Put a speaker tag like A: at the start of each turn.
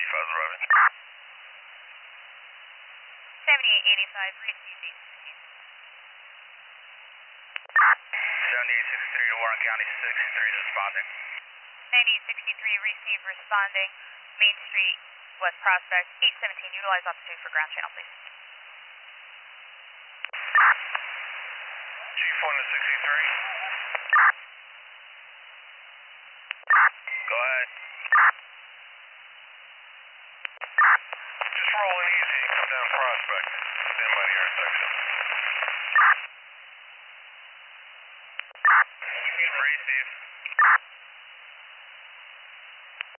A: Fuzz Robin.
B: 7885, receive
A: 7863 to Warren County 63 is responding.
B: 9863, receive, responding. Main Street, West Prospect, 817, utilize altitude for ground channel, please.
A: Chief 1 to 63. Go ahead. Just roll easy and come down Prospect. Stand by the intersection.